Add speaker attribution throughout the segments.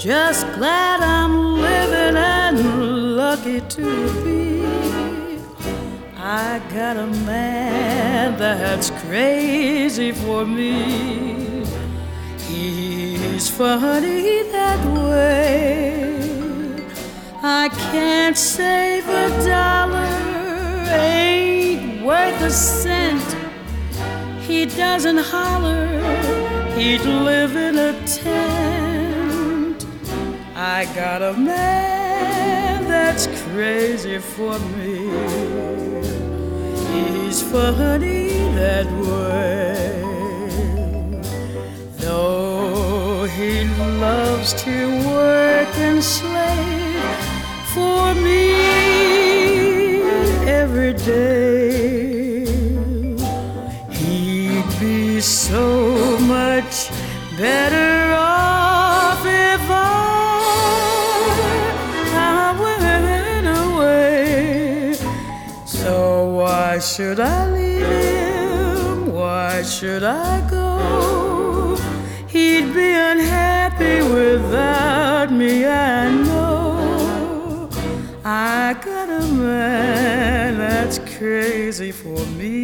Speaker 1: just glad I'm living and lucky to be. I got a man that's crazy for me. He's funny that way. I can't save a dollar, ain't worth a cent. He doesn't holler, he'd live in a tent. I got a man that's crazy for me. He's funny that way. Though he loves to work and slave for me every day, he'd be so much better off if I went away. So why should I leave him? Why should I go? He'd be unhappy without me, I know. I got a man that's crazy for me.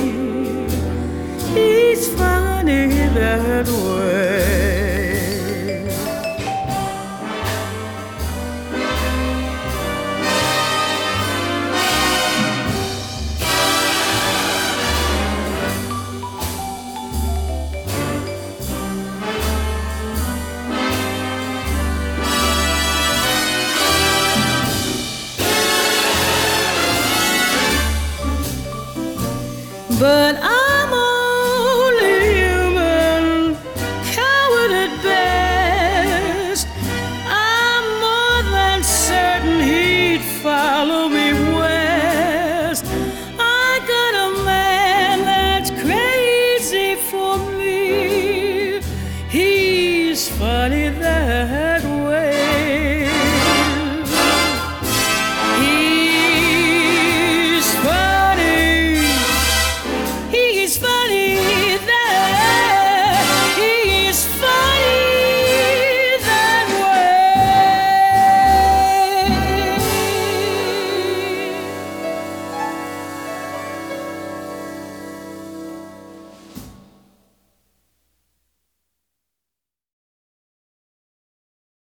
Speaker 1: He's funny that way. But I'm only human, coward at best. I'm more than certain he'd follow me west. I got a man that's crazy for me. He's funny that